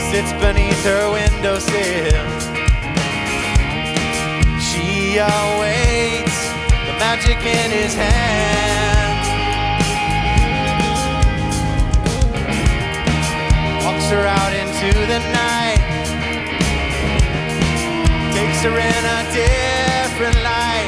sits beneath her windowsill. She awaits the magic in his hand. Walks her out into the night, takes her in a different life.